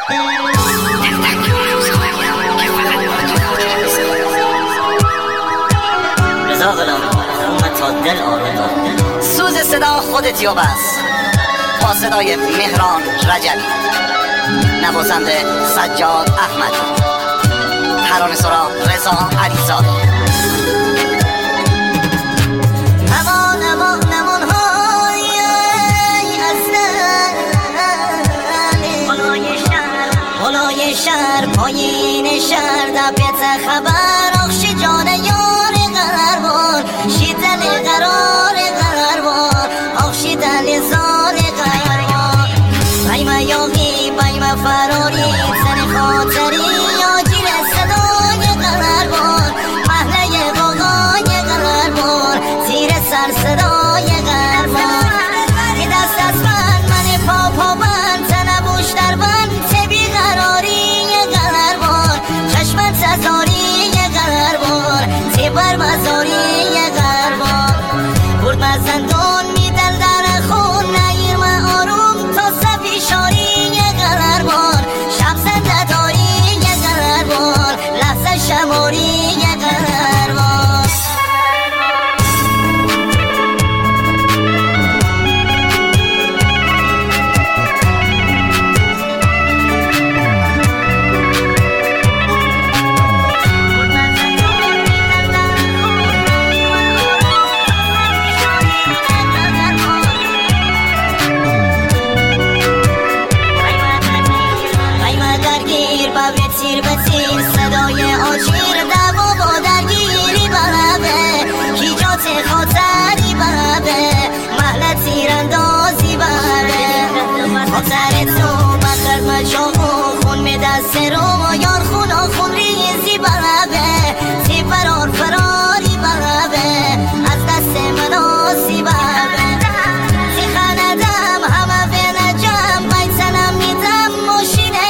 رضا غلامی من تا دل آرام سوز صدا خودت یا بس با صدای مهران رجبی، نوازنده سجاد احمد، ترانه سرا رضا علیزاده. نمان های بالای شهر پایین شهر دبیت خبر آخشی جان یار قرار شی دل قرار قرار آخشی دل زار قرار بایما یاقی بایما فراری سن خاطری آجیل صدای قرار محله قاقای قرار زیر سر صدای قرار که دست از من پا بند تنبوش در بند تبی قراری قرار چشمت سزاری قرار تبر مزاری قرار برد مزندون میدل در خون نگیر من آروم تا صفی شاری قرار شب زنده داری قرار لحظه شماری قرار. تیر به تیر صدای آجیر دوا با درگیری برابه هیجات خاطری برابه محل تیراندازی برابه خاطر تو بخر مجاقو خون می دست رو یار خون خون ریزی برابه تی فرار فراری برابه از دست مناسی برابه تی خندم همه به نجم بیتنم میدم ماشینه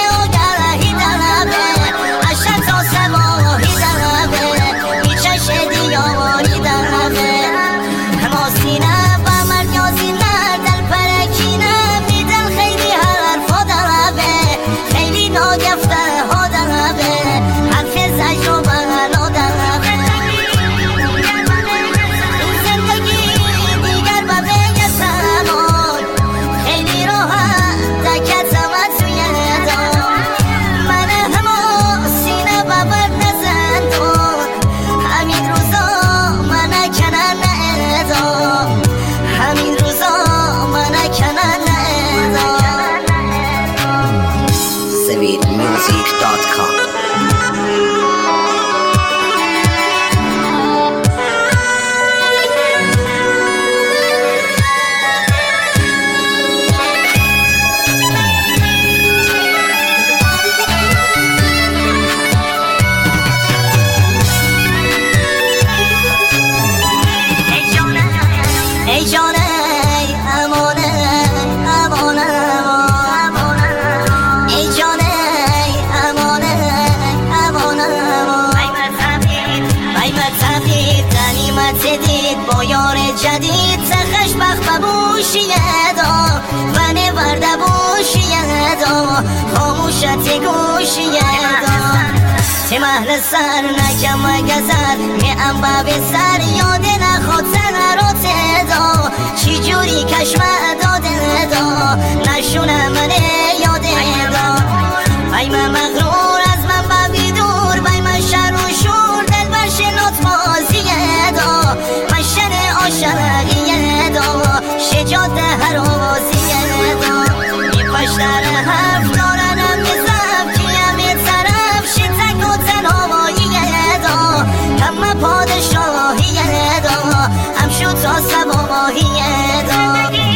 با یار جدید سخش بخت ببوشیه دا من ورده بوشیه دا خاموشت گوشیه دا تی محل سر نکم گذر می انبا به سر یاد نخواد سنرات دا چی جوری کشم داده دا نشونه من یاد دا بایمه مغرور از من ببی دور بایمه شر و شور دل برشنات بازیه دا مشن آشرقیه دا شجاعت هر آوازیه دا می پشتر حرف دارنم بزم کیم یه طرف شیطنگ و تنهاییه دا کم پادشاهیه دا هم شد تا سبا ماهیه دا